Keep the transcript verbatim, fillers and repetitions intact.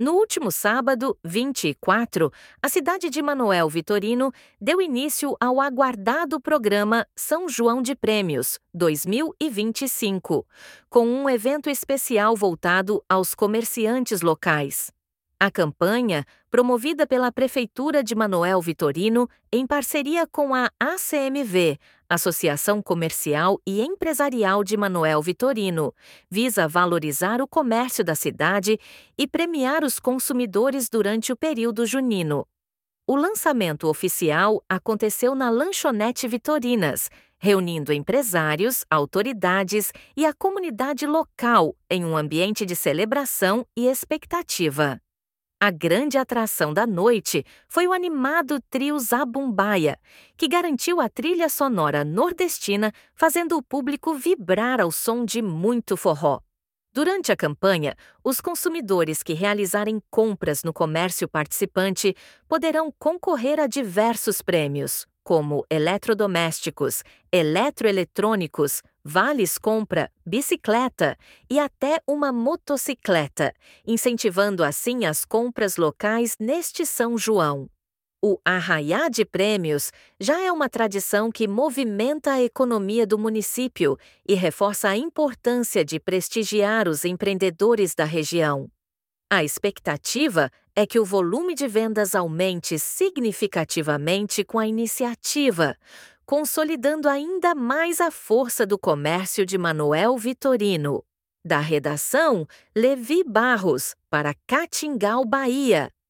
No último sábado, vinte e quatro, a cidade de Manoel Vitorino deu início ao aguardado programa São João de Prêmios dois mil e vinte e cinco, com um evento especial voltado aos comerciantes locais. A campanha, promovida pela Prefeitura de Manoel Vitorino em parceria com a A C M V, Associação Comercial e Empresarial de Manoel Vitorino, visa valorizar o comércio da cidade e premiar os consumidores durante o período junino. O lançamento oficial aconteceu na Lanchonete Vitorinas, reunindo empresários, autoridades e a comunidade local em um ambiente de celebração e expectativa. A grande atração da noite foi o animado trio Zabumbaia, que garantiu a trilha sonora nordestina, fazendo o público vibrar ao som de muito forró. Durante a campanha, os consumidores que realizarem compras no comércio participante poderão concorrer a diversos prêmios, como eletrodomésticos, eletroeletrônicos, vales compra, bicicleta e até uma motocicleta, incentivando assim as compras locais neste São João. O Arraiá de Prêmios já é uma tradição que movimenta a economia do município e reforça a importância de prestigiar os empreendedores da região. A expectativa é que o volume de vendas aumente significativamente com a iniciativa, consolidando ainda mais a força do comércio de Manoel Vitorino. Da redação, Levi Barros, para Catingal, Bahia.